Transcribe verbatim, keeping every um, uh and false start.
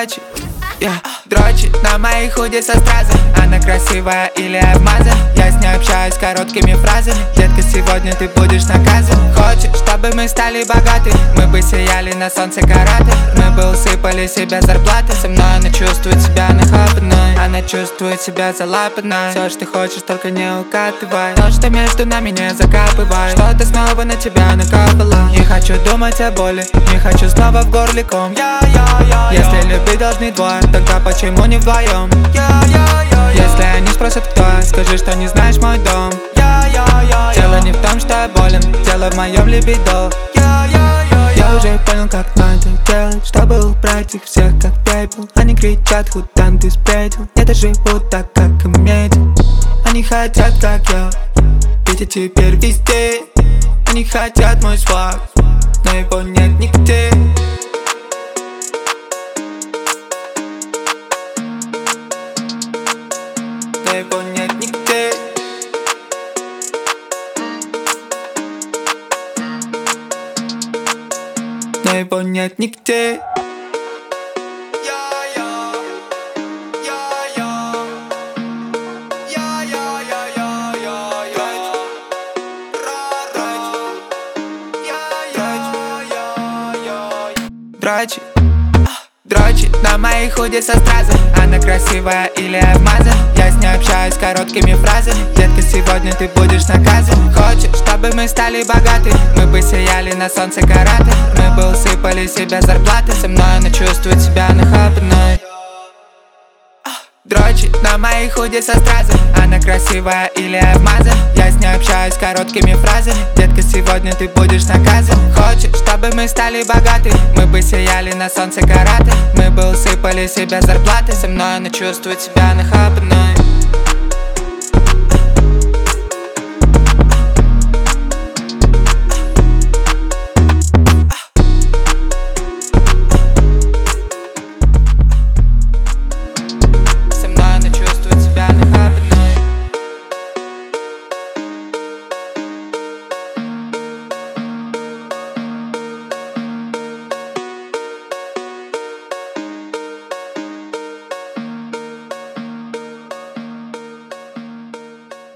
дрочит, yeah. Дрочит на моей худи со стразом. Она красивая или обмазан? Я с ней общаюсь короткими фразами. Детка, сегодня ты будешь наказан. Хочешь, чтобы мы стали богаты? Мы бы сияли на солнце караты. Мы бы усыпали себя зарплаты. Со мной она чувствует себя нахапанной. Она чувствует себя залапанной. Все, что ты хочешь, только не укатывай. То, что между нами, не закапывай. Что-то снова на тебя накапало. Не хочу думать о боли, не хочу снова в горле ком. Если любить должны двое, тогда почему не вдвоем? Если они спросят, кто я, скажи, что не знаешь мой дом. Дело не в том, что я болен, дело в моем либидо. Я уже понял, как надо делать, чтобы убрать их всех как пепел. Они кричат, худан ты спятил. Я даже живу так, как иметь. Они хотят, как я, ведь я теперь везде. Они хотят мой сваг, но его нет нигде. Но его нет нигде. Но его нет нигде. Дрочит, дрочит на моей худи со стразом. Она красивая или обмазан? Я с ней общаюсь короткими фразами. Детка, сегодня ты будешь наказан. Хочешь, чтобы мы стали богаты? Мы бы сияли на солнце караты. Мы бы усыпали себя зарплаты. Со мной она чувствует себя нахапанной. Дрочит на моей худи со стразом. Она красивая или обмазан? Я с ней общаюсь короткими фразами. Детка, сегодня ты будешь наказан. Хочешь, чтобы мы стали богаты? Мы бы сияли на солнце караты. Мы бы усыпали себя зарплаты. Со мной она чувствует себя нахапанной.